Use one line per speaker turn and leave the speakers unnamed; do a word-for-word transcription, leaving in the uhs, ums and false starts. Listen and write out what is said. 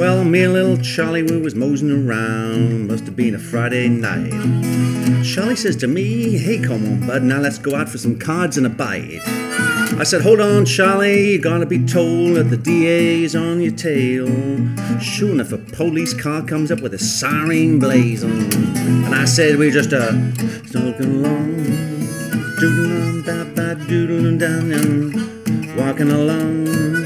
Well, me and little Charlie, we was moseying around. Must have been a Friday night. Charlie says to me, "Hey, come on, bud, now let's go out for some cards and a bite." I said, "Hold on, Charlie, you're gonna be told that the D A's on your tail." Sure enough, a police car comes up with a siren blazing. And I said, "We're just uh, stalking along, doodling, ba ba doodling down, walking along."